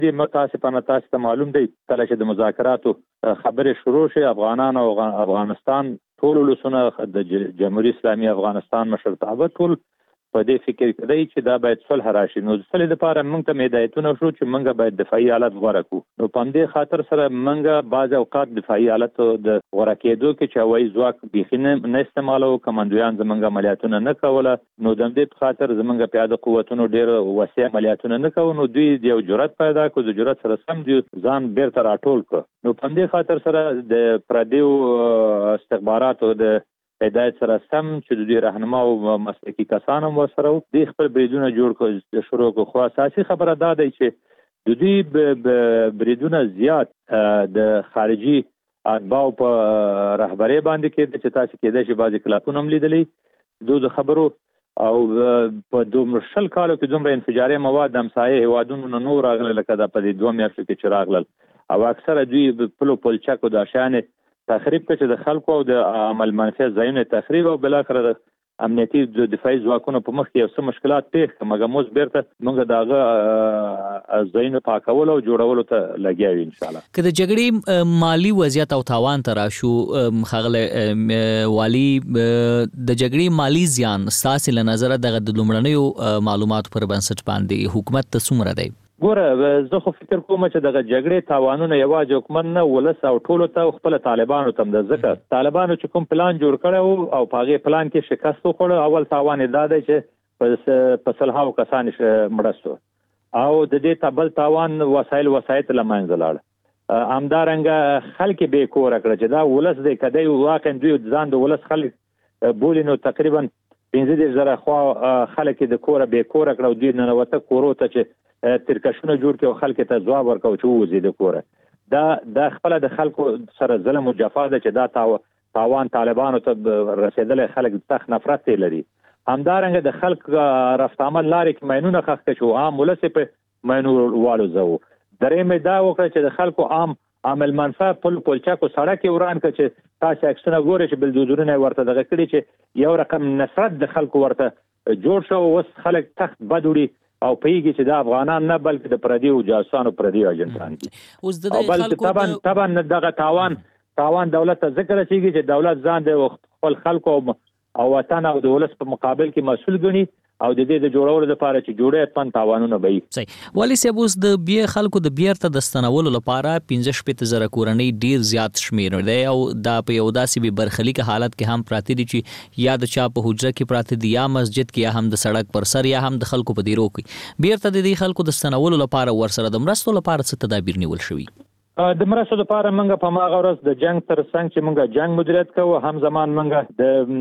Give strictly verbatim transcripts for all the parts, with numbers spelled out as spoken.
دې متاسفانه تاسو ته معلوم دی کله چې د مذاکراتو خبرې شروع شي افغانان او افغانستان ټول ولسونه د جمهوریت اسلامي افغانستان مشرتابه ټول په دې فکر کې دی چې دا باید صلح راشي. نو صلح لپاره موږ ته هدایتونه شو چې موږ باید دفاعي حالت غوره کړو. نو په دې خاطر سره موږ بعض اوقات دفاعي حالت د غوره کېدو کې چې هوایي ځواک بیخي نه استعمالو، کمانډویان زموږ عملیاتونه نه کوله. نو د دې په خاطر زموږ پیاده قوتونو ډېر وسیع عملیاتونه نه کوو. نو دوی یو جرأت پیدا کړو، د جرأت سره سم دي ځان بیرته راټول کړ. نو په دې خاطر سره د پردیو استخباراتو د هدایت سره سم چې د دوی رهنما او مسلکي کسان هم ورسره وو دوی خپل بریدونه جوړ کړل شروع کړو. خو اساسي خبره دا دی چې د دوی بریدونه زیات د خارجي اتباعو په رهبرۍ باندې کېده چې تاسو کېدای شي بعضې کلاپونه هم لیدلی دوی د خبرو او په دومره شل کالو کې دومره انفجاري مواد د همسایه هېوادونو نه نور راغله لکه دا په دې دوه میاشتو کې چې راغلل او اکثره دوی پلو پلچکو دا شیانې تخریب کړي چې د خلکو او د عمل منفي ځایونه تخریب او بالاخره د امنیتي دفاعي ځواکونو په مخ کې یو څه مشکلات پیښ کړه. مګر موږ بیرته موږ د هغه ځایونه پاکولو او جوړولو ته لګیا یو ان شاء الله. که د جګړې مالی وضعیت او تاوان ته راشو ښاغلی والي، د جګړې مالی زیان ستاسې له نظره دغه د لومړنیو معلوماتو پر بنسټ باندې حکومت ته څومره دی؟ ګوره زه خو فکر کوم چې دغه جګړې تاوانونه یوازې حکومت نه ولس او ټولو ته خپل طالبانو ته د ځکه طالبانو چې کوم پلان جوړ کړی او په هغې پلان کې شکست وخوړه. اول تاوان یې دا دی چې په سلهاو کسان مړه شو او د دې ته بل تاوان وسایل وسایط له منځه لاړه. همدارنګه خلک بې کوره کړه چې دا ولس دی که دی واقعا دوی ځان د ولس خلک بولي نو تقریبا پنځه دېرش زره خوا خلک د کوره بې کوره کړه او دوی ننوته کورو ته چې ترکشونه جوړ کړي او خلکو ته ځواب ورکړو چې ووځي د کوره. دا د خپله د خلکو سره ظلم او جفا ده چې دا تاوان طالبانو ته رسېدلی خلک سخت نفرت یې لري. همدارنګه د خلک رفت عمل لارې کې ماینونه ښخ کړه چې عام ولس یې په ماینو والوځوو. درېیم یې دا وکړه چې د خلکو عام عمل منفعه پل پلچکو سړک یې وران کړه چې تاسې عکسونه ګورئ چې بلدوزرونه یې ورته دغه کړي چې یو رقم نصرت د خلکو ورته جوړ شو. اوس خلک تخت بد وړي او پیږي چې دا افغانان نه بلکې د پردیو جاسوسانو پردیو اجنټان دي. اوس د خلکو طبعا طبعا دغه تاوان تاوان دولت ته ذکر رسیږي چې دولت ځان د خپل خلکو او وطن او د ولس په مقابل کې مسؤل ګڼي او د دې د جوړولو لپاره چې جوړې اتمن تاوانونه به وي. صحیح. والي صاحب اوس د بیا خلکو د بیرته د ستنولو لپاره پنځه شپېته زره کورنۍ ډیر زیات شمیر دی او دا په یو داسې بې برخلیک حالت کې هم پراته دي چې یا د چا په حجره کې پراته دي یا مسجد کې یا هم د سړک پر سر یا هم د خلکو په دیرو کې. بیرته د دې خلکو د ستنولو لپاره ورسره د مرستو لپاره څه تدابیر نیول شوي؟ د مرستو لپاره موږ په هغه ورځ د جنگ تر څنګ چې موږ جنگ مدیریت کوو هم زمان موږ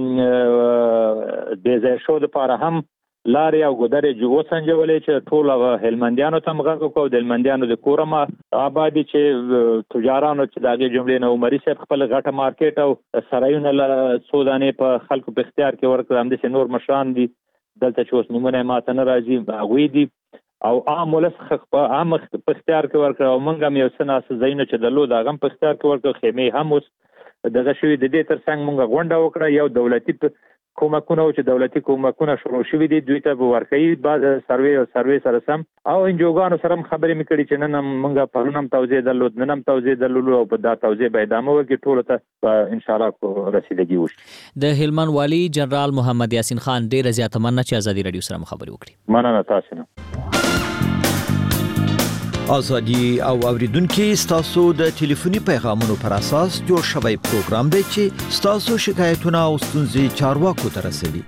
د بې ځای شو لپاره هم لارې او ګودرې جو وسنجولې چې ټول هغه هلمندیانو ته موږ وکړو. د هلمندیانو د کورما آبادي چې تجارانو چې د هغې جملې نه عمري صاحب خپل غټه مارکیټ او سرایونه له څو دانې په خلکو په اختیار کې ورکړه. همداسې نور مشران دي دلته چې اوس نومونه یې ماته نه راځي هغوی دي او عام ولس عام په اختیار کې ورکړه او موږ هم یو څه ناسه ځایونه چې درلود هغه هم په اختیار کې ورکړه. خیمې هم اوس دغه شوي. د دې تر څنګ موږ غونډه وکړه یو دولتي کومکونه او چې دولتي کومکونه شروع شوي دي دوی ته به ورکوي سروې او سروې سره سم او انجوګانو سره هم خبرې مې کړي چې نن هم موږ پرون هم توضیح درلود نن هم توضیح درلود او په دا توضیح به ادامه وکړي ټولو ته انشاءالله رسیدګي وشي. د هلمند والي جنرال محمد یاسین خان ډېره زیاته مننه چې ازادي راډیو سره خبرې وکړي. مننه تاسو نه. ازادي او اوریدونکو ستاسو د ټلیفوني پیغامونو پر اساس جوړ شوی پروګرام دی چې ستاسو شکایتونه او ستونزې چارواکو ته رسوي.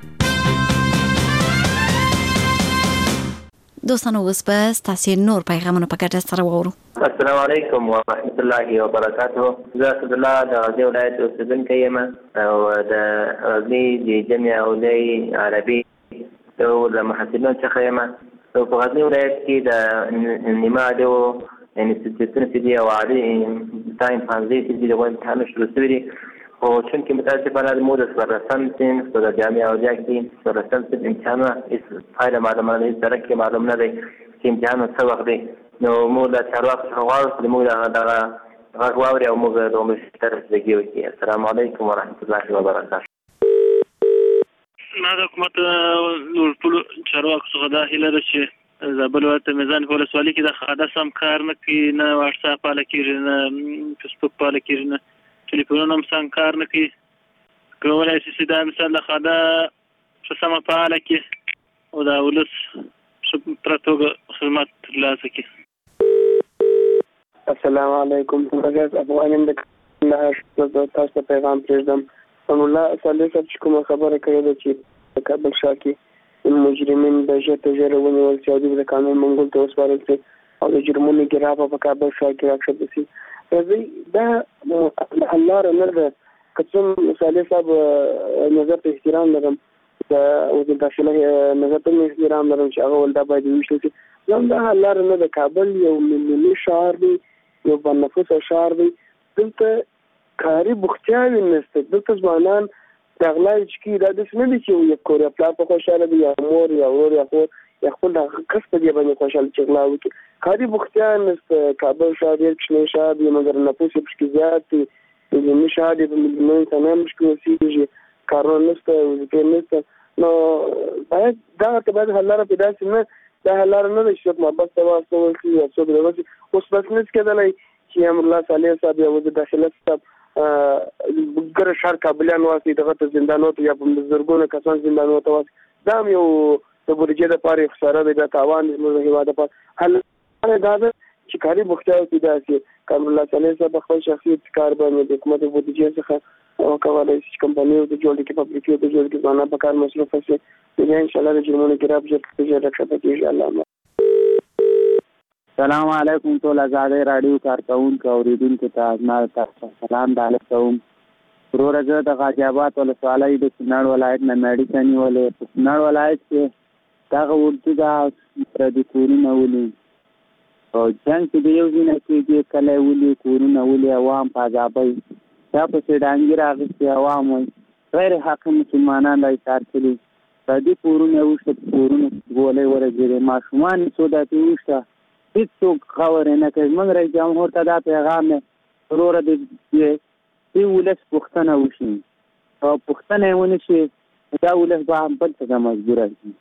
دوستانو اوس به ستاسو نور پیغامونه په ګډه سره وورو. السلام علیکم ورحمت الله وبرکاته. زه اسد الله د غزنی ولایت اوسیدونکی یم او د غزنی د جمعیه علماء عربي او د محصلینو څخه یم. او په غزنی ولایت کې د نیمه عالیو انسټیټیوټونو چې دي او عالي امتحان پنځه چې دي د امتحان شروع شوي دي خو چونکې متاسفانه مو د څوارلسم صنف په جامعه علیا کې څوارلسم صنف امتحانونه هېڅ پایله معلومه نه ده، هېڅ درک کې معلوم نه دی چې امتحان څه وخت دی. نو موږ له چارواکو څخه غواړو چې موږ دغه غږ واوري او موږ د عمر ته رسیدګي وکړي. السلام علیکم ورحمت الله وبرکاته. ما د حکومت نور ټولو چارواکو څخه دا هیله ده چې زابل ولایت میزان په ولسوالۍ کې د خاده سم کار نه کوي، نه واتس اپ پاله کېږي، نه فیسبوک پاله کېږي، نه ټلیفونونه هم سم کار نه کوي. کولی شي چې دا مثال د خاده ښه سمه فعاله کړي او د ولس ښه پوره توګه خدمات ترلاسه کړي. السلام علیکم. افغان یم د کندهار، تاسو ته پیغام پرېږدم. الله صالح صاحب چې کومه خبره کړې ده چې په کابل ښار کې مجرمین د ژر تر ژره ونیول شي او د قانون منګول ته وسپارل شي او د جرمونو ګراف په کابل ښار کې راښکته شي. راځئ دا حل لاره نه ده. که څوم صالح صاحب نظر ته احترام لرم، د وزیر داخله نظر ته احترام لرم چې هغه ول دا باید وویشتل شي. دا حل لاره نه ده. کابل یو ملي ښار دی، یو بانفوسه ښار دی. دلته کاري بوختیاوې نشته. دلته ځوانان د غلاوې چې کوي دا داسې نه دي چې یو کور یا پلار په خوشحاله دی یا مور یا ورور یا خور یا خپل د کس په دې باندې خوشحاله چې غلا وکړي. کاري بوختیا نشته. کابل ښار ډېر کوچنی ښار دی، مګر نفوس یې پکې زیات دی. ملي ښار دی، په میلیونونو انسانان پکې اوسېږي، کارونه نشته، وظیفې نشته. نو باید دغه ته باید حل لاره پیدا شي. نه دا حل لاره نه ده چې څوک محبس ته واستول شي یا څوک دغه شي. اوس بس نشي کېدلی چې امرالله صالح صاحب یا وزیر داخله صاحب ګره ښار کابلیان واستي دغه ته زندانونو ته یا په زرګونو کسان زندانونو ته واستي. دا هم یو د بودیجې دپاره یو خساره دی، دا تاوان دی زموږ د هېواد دپاره. حل دا ده چې کاري بوختیاوې پیدا شي. که امرالله صالح صاحب په خپل شخصي کار باندې د حکومت د بودیجې څخه وکولی شي چې کمپنیو ته جوړ کړي، فابریکې ته جوړ کړي، ځوانان په کار مصروفه شي، بیا انشاءالله د جرمونو ګراف ژر تر ژره راښکته کېږي. الله. السلام علیکم ټول آزادۍ راډیو کارکوونکو اورېدونکو ته زما تاسو سلام د علیه کوم. وروره زه د غازي آباد ولسوالۍ د کونړ ولایت نه مېړي ته نیولې. په کونړ ولایت کې دغه اردو د پردي کورونه ولي او جنګ چې د یو ځای نه کېږي، کلی ولي، کورونه ولي، عوام په عذابوي. دا پسې ډانګي راغستې عوام وایي غیر حق مسلمانان را ایثار کړي. پردي کورونه وشته، کورونه ګولۍ ورګېدې، ماشومان یې څو داسې وشته، هېڅوک خبرې نه کوي. زموږ رئیس جمهور ته دا پیغام دی وروره د دې ولس پوښتنه وشي او پوښتنه یې ونه شي دا ولس به هم بل څه ته مجبوره شي.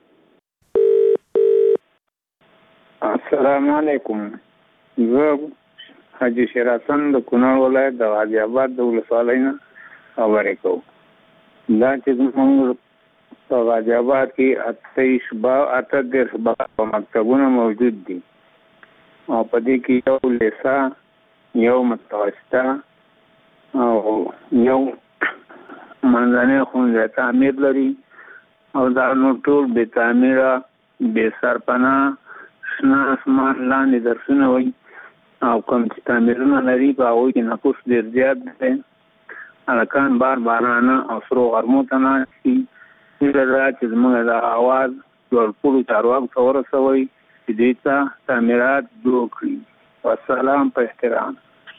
السلام علیکم. زه حاجي شیر حسن د کونړ ولایت د غازي آباد د ولسوالۍ نه خبرې کوم. دا چې زموږ په غازي آباد کې اته اته دېرش مکتبونه موجود دي او په دې کې یو لیسا، یو متوسطه او یو منځنی ښوونځی تعمیر لري او دا نور ټول بې تعمیره، بې سرپناه، شنه اسمان لاندې درسونه وایي او کوم چې تعمیرونه لري په هغوی کې نفوس ډېر زیات دی. هلکان بار بارانه او سرو غرمو ته ناست دي. هیله ده چې زموږ د اواز لوړپوړو چارواکو ته ورسوئ چې دوی ته تعمیرات جوړ کړي. والسلام په احترام.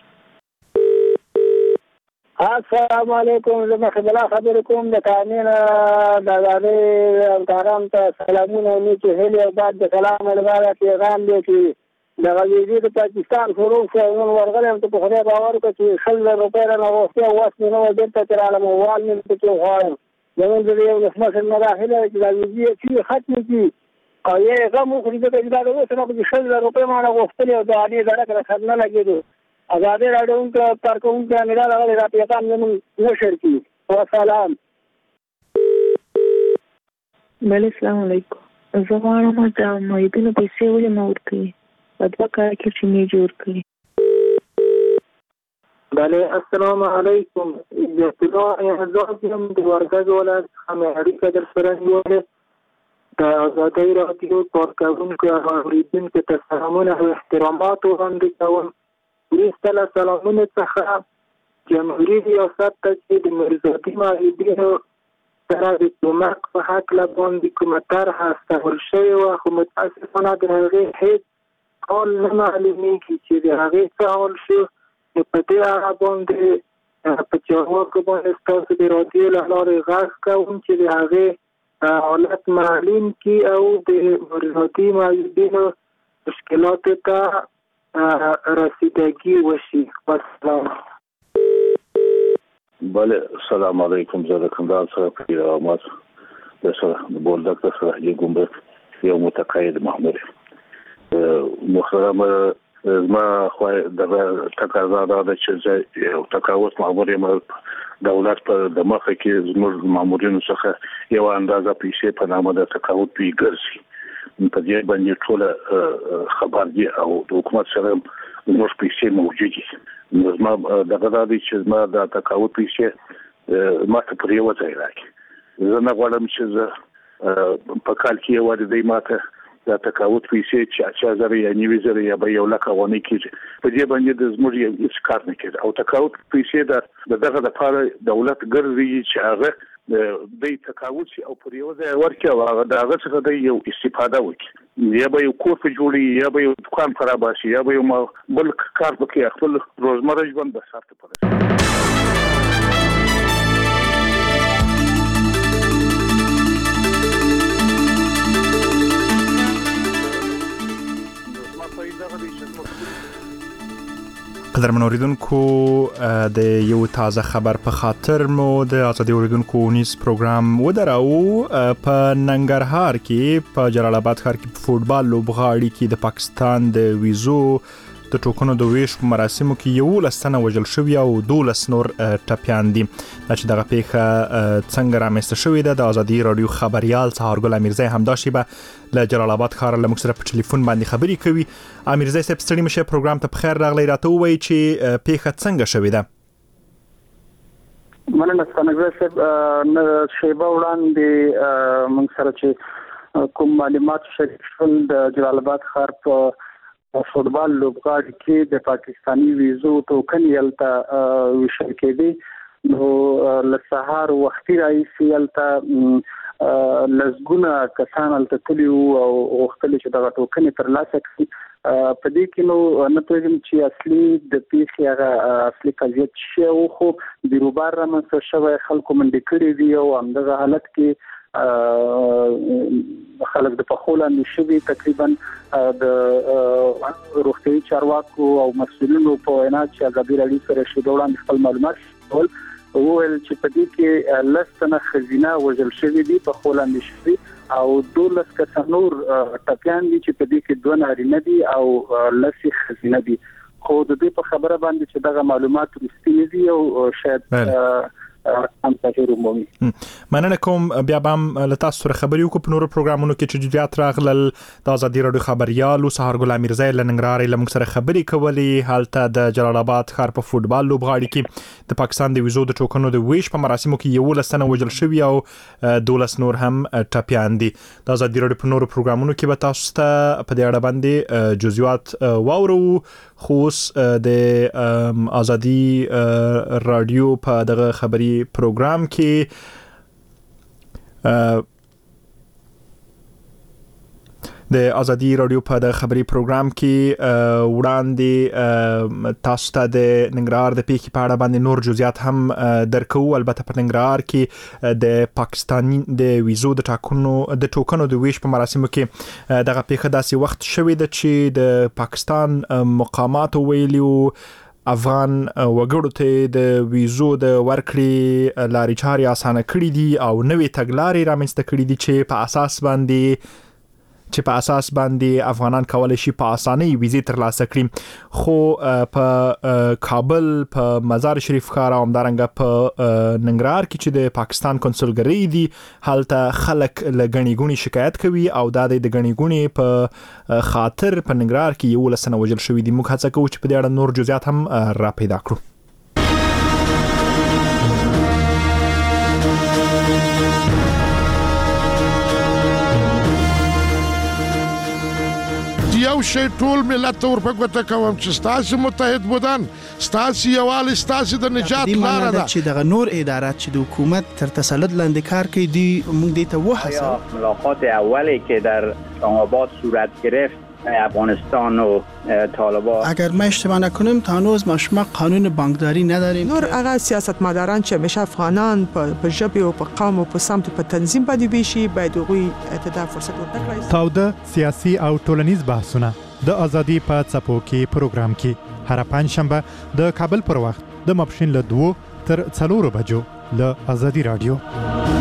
السلام علیکم. زه مخکې بلا خبرې کوم د کانین د ازادۍ همکارانو ته سلامونه او نیکې هیلې او بعد د سلام لپاره پیغام دی چې د غزیزي د پاکستان فروغ صاحب نن ورغلی یم ته په خدای باور وکړه چې شل زره روپۍ رانه غوښتې او وس مې نه وه بېرته چې رالم او وال مې پکې غواړم. زمونږ د یو ولسمشر نه دا هیله ده چې دا ویزې یې چې ختمې کړي او یې غم وخوري ځکه چې دا د اوس نه پکې شل زره روپۍ ما نه غوښتلې او د هغې زړک را سر نه لګېدو. ازادۍ راډیو کارکوونکي امیر راغلی دا پیغام زموږ نشر کړي. وسلام. بله السلام علیکم. زه غواړم د معیدینو پیسې ولې نه ورکوي په دوه کال کې چې مې جوړ کړي. بله السلام علیکم. د اطلاع اعزاز یم د وردګ ولایت څخه مې اړیکه در سره نیولې. د ازادۍ راډیو کارکوونکو او اورېدونکو ته سلامونه او احترامات وړاندې کوم. وروسته له سلامونو څخه جمهوري ریاست ته چې د مرزادي معیدینو سره د کومک په هکله باندې کومه طرحه استول شوې وه خو متاسفانه د هغې هېڅ حال نه معلومېږي چې د هغې څه حال شو. نو په دې اړه باندې په چارواکو باندې ستاسو د راډیو له لارې غږ کوم چې د هغې حالت معلوم کړي او د مرزادي معیدینو مشکلاتو ته رسیدگی وشي. والسلام. بله السلام علیکم. زه د کندهار څخه پیر احمد د سره د بولدک د سره د ګمرک یو متقاعد مامور. محترم زما خو د تقاضا ده چې یو تقاوت مامور یم دولت په د مخه کې زموږ مامورینو څخه یو اندازه پیسې په نامه د تقاوت پی ګرځي په دې باندې ټول خبر دي او د حکومت سره زموږ پیسې موجود دي زما دغه د دې چې زما د تقاوت پیسې ماته پر یو ځای راکې زه نه غواړم چې زه په کال کې یو د دې ماته دا تقاوت پیسې چې چې زره یا نیوي زره یا به یو لکه ونه کېږي په دې باندې د زموږ یو هیڅ کار نه کېږي او تقاوت پیسې د دغه لپاره دولت ګرځي چې هغه د تقاوت او پر یو ځای ورکړي او هغه د هغه څخه د یو استفاده وکړي یا به یو کور په جوړي یا به یو دکان خراب شي یا به یو بل کار وکړي خپل روزمره ژوند به سخت پرې قدرمن اوریدونکو د یو تازه خبر په خاطر مو د ازادي اوریدونکو نیوز پروګرام ودراو په ننګرهار کې په جلال آباد ښار کې په فوټبال لوبغاړي کې د پاکستان د ویزو د ټوکنو د ویش په مراسمو کې یو لسنه وژل شوی او دولس نور ټپیان دي چې دغه پیښه څنګه رامنځته شوې ده د ازادي رادیو خبريال سهارګل امیرزی همداشي به له جلال آباد ښار له موږ سره په ټلیفون باندې خبرې کوي. امیرزی صاحب ستړي مشه پروګرام ته بخیر راغلی راته وایي چې پیښه څنګه شوې ده. مننه څنګه صاحب شیبه وړاندې موږ سره چې کوم معلومات شریک شول د جلال آباد ښار په فوټبال لوبغاړي کې د پاکستانی ویزو ټوکن یلته وشل کېدی نو له سهار وختي راځي یلته لزګونه کسان الته تلیو او وختل چې دغه ټوکن ترلاسه کړي په دې کې نو نه پوهیږم چې اصلي د پیښې هغه اصلي قضیه شی او خو د روبار رامنځته شوی خلکو منډې کړي دي او همدغه حالت کې خلک د پخوله نشوي تقریبا د روغتي چارواکو او مسؤلینو په وینا چې ازادي رادیو سره شیدو وړاندې خپل معلومات ټول وویل چې په دې کې لسنه خزینه وژل شوی دي پخوله نشوي او دولس کسان نور ټپیان دي چې په دې کې دوه نارینه دي او لسی خزینه دي خو د دې په خبره باندې چې دغه معلومات رښتینی دي او شاید هم تاسو مومي مننه کوم بیا بام لتا سره خبري وکړو په نورو پروګرامونو کې چې جديات راغلل د ازادي رادیو خبريال او سهارګل امیرزی لننګرهار لمږ سره خبري کولې حالته د جلال آباد ښار په فوټبال لوبغاړي کې د پاکستان د ویزو د ټوکنو د ویش په مراسمو کې یو لسنه وژل شوی او دولس نور هم ټپیان دي. د ازادي رادیو په نورو پروګرامونو کې به تاسو ته په دې اړه باندې جزئیات واورو خو د ازادي رادیو په دغه خبري پروګرام کې د ازادي رادیو په د خبري پروګرام کې وړاندې تاسو ته د ننګرهار د پیښې په اړه باندې نور جزئیات هم درکو. البته په ننګرهار کې د پاکستاني د ویزو د ټاکنو د ټوکنو د ویش په مراسمو کې دغه پیښه داسې وخت شوې ده چې د پاکستان مقامات ویلیو افغان وګړو ته د ویزو د ورکړې لارې چارې اسانه کړې دي او نوې تګلارې رامنځته کړې دي چې په اساس باندې چې په اساس باندې افغانان کولای شي په اسانۍ ویزې ترلاسه کړي خو په کابل په مزار شریف ښار او همدارنګه په ننګرهار کې چې د پاکستان کنسولګرۍ دي هلته خلک له ګڼې ګوڼې شکایت کوي او دا د ګڼې ګوڼې په خاطر په ننګرهار کې یو لسنه وژل شوي دي. موږ هڅه کوو چې په دې اړه نور جزئیات هم را پیدا کړو. یو شی ټول ملت ورپه ګوته کوم چې ستاسو متحد بودن ستاسو یووالی ستاسو د نجات لاره ده چې دغه نور ادارات چې د حکومت تر تسلط لاندې کار کوي دی موږ دې ته وحسه ملاقات اولی که در اسلام آباد صورت گرفت افغانستان و طالبان اگر ما اشتباه نکنیم تا هنوز ما شما قانون بانکداری نداریم. نور هغه سیاستمداران چې همیشه افغانان په ژبه او په قوم او په سمت په تنظیم باندې بيشي باید هغوی ته فرصت ورکړي. تاوده سیاسي او ټولنیز بحثونه د ازادي په څپو کې پروګرام کې هر پنځ شنبه د کابل پر وخت د ماپښین له دوه تر څلورو بجو له ازادي رادیو.